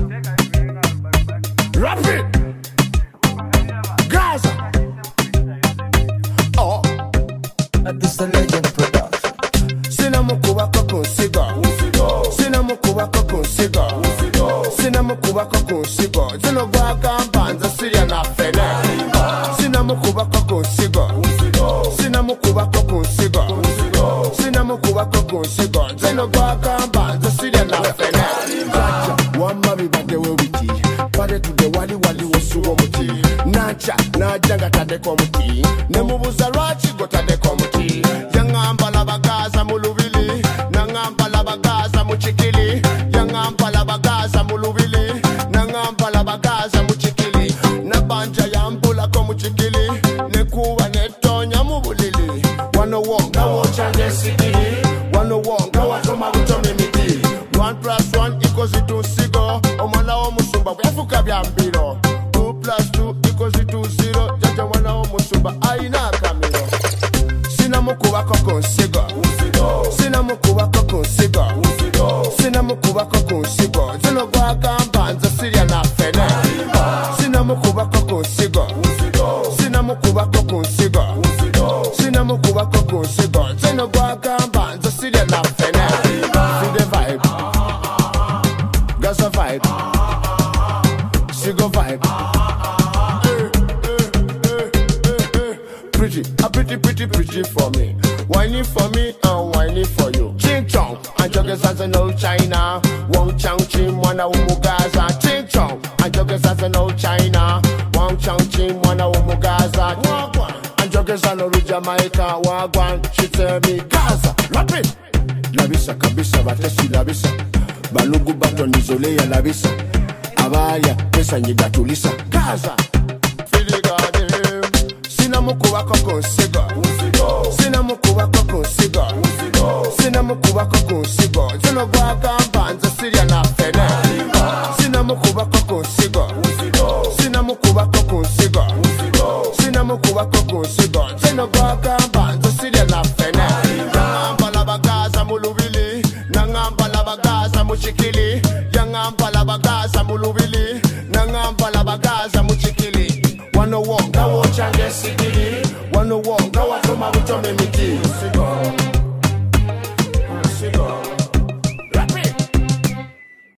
Rapid Gaza. Oh, this is a legend production. Sinamukuba consigo. Sinamukuba consigo. Sinamukuba consigo. Zinogwa kampanza siria na fene. Sinamukuba consigo. Sinamukuba consigo. Sinamukuba consigo. Zinogwa kampanza siria na fene. Wama bibade wewiti. Pare to the wali wosuwo muti. Nacha najanga tade komuti. Nemubuza rachi gotade komuti. Yangamba labagaza mulubili. Nangamba labagaza muchikili. Yangamba labagaza mulubili. Nangamba labagaza muchikili. Nabanja yambula komuchikili. Nekuwa netonya mubulili. Wano wonga wochanje sikili. Wano wonga watoma utome miti. 1+1 = 2 omwana w'omusumba bwefuka byambiro 2+2 = 0 jaja mwana w'omusumba ayina akamiro sinamukubako kunsigo sinamukubako kunsigo sinamukubako kunsigo zino gwagamba nze sirya na fene sinamukubako kunsigo sinamukubako kunsigo sinamukubako kunsigo zino gwagamba nze sirya na fene Fide vibe Gaza vibe, Sigo vibe. Pretty for me. Whining for me and whining for you. Ching chong, and joggers as an old China. Wong chang ching, wana umugaza. Ching chong, and joggers as an old China. Wong chang ching, wana umugaza. And joggers as an old Jamaica. Wagwan, she tell me Gaza, rapid. Labisa kabisa, batesi labisa. Balugu bato nizole ya labisa. Abaya, pesa nyiga tulisa Gaza, fili gade Sinamukuba consigo Sinamukuba consigo Sinamukuba consigo Zino gwa gamba nze sirya na fene Sinamukuba consigo Sinamukuba consigo Sinamukuba consigo Zino gwa gamba nze sirya na fene Nangamba labagaza mulubili Nangamba labagaza muchikili Yangamba labagaza mulubili Nangamba labagaza muchikili Wano wonga wochange siki